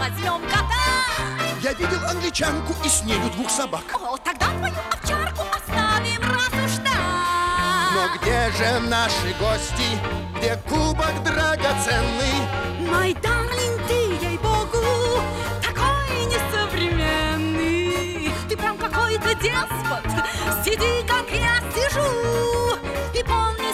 возьмем кота. Я видел англичанку и с нею 2 собак. О, тогда твою овчарку оставим, раз уж так. Но где же наши гости? Где кубок драгоценный? Мой дарлинг, ты, ей-богу, такой несовременный. Ты прям какой-то деспот. Сиди, как я сижу, и помни,